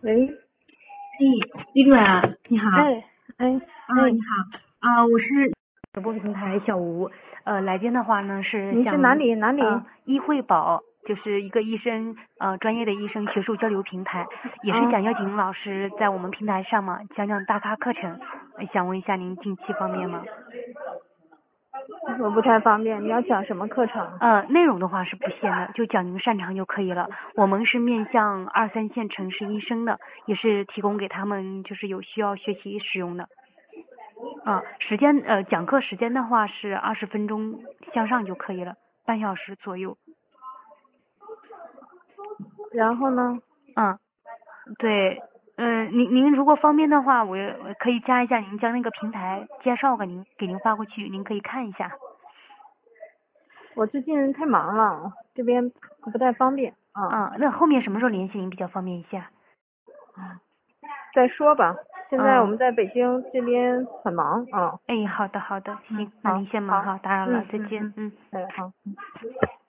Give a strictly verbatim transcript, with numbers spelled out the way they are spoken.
喂， 哎，李主任，你好。 哎哎啊， 哎， 你好。啊，我是直播平台小吴。呃，来电的话呢是你是哪想里哪里？ 呃医惠宝，就是一个医生呃专业的医生学术交流平台，也是啊， 想邀请老师在我们平台上嘛讲讲大咖课程。呃想问一下您近期方便吗？ 我不太方便，你要讲什么课程？ 呃，内容的话是不限的，就讲您擅长就可以了。我们是面向二三线城市医生的，也是提供给他们就是有需要学习使用的。啊，时间呃，讲课时间的话是二十分钟向上就可以了，半小时左右。 然后呢？ 嗯，对，嗯、您您如果方便的话，我也我可以加一下您，将那个平台介绍给您，给您发过去，您可以看一下。 我最近太忙了，这边不太方便啊。 啊，那后面什么时候联系您比较方便一下？ 再说吧，现在我嗯， 们在北京这边很忙啊。 哎，好的好的， 嗯， 行，那好， 您先忙好， 哈，打扰了，再见， 嗯嗯嗯， 嗯。 哎好。